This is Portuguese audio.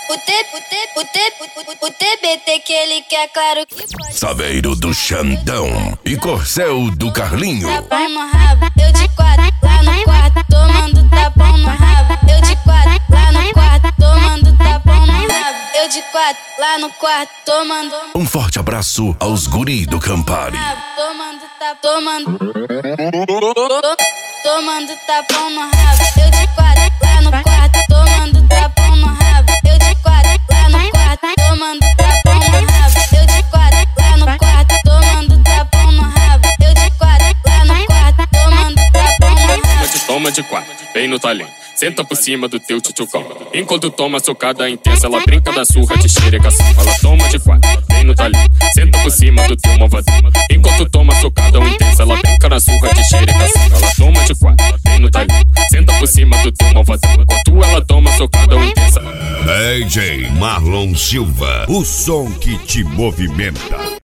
O TBT que ele quer, claro que pode. Saveiro do Xandão e Corcel do Carlinho. Tapão no rabo, eu de quatro, lá no quarto, tomando tapão no rabo. Eu de quatro, lá no quarto, tomando tapão no rabo. Eu de quatro, lá no quarto, tomando. Um forte abraço aos guri do Campari. Tomando tapão no rabo. Eu de quatro, lá no quarto, tomando tapão no rabo. Eu de quatro, lá no quarto, tomando tapão no rabo. Eu de quatro, lá no quarto, tomando tapão no rabo. Eu de quatro, lá no quarto, tomando tapão no rabo. Toma de quatro, bem no talento. Senta por cima do teu tchutchucão. Enquanto toma socada intensa, ela brinca da surra de xeregação. Ela toma de quatro, bem no talento. Senta por cima do teu malvadão. Enquanto toma socada intensa, ela brinca da surra de xeregação. Ela toma de quatro, bem no talento. Senta por cima do teu malvadão. Enquanto ela toma socada intensa. DJ Marlon Silva, o som que te movimenta.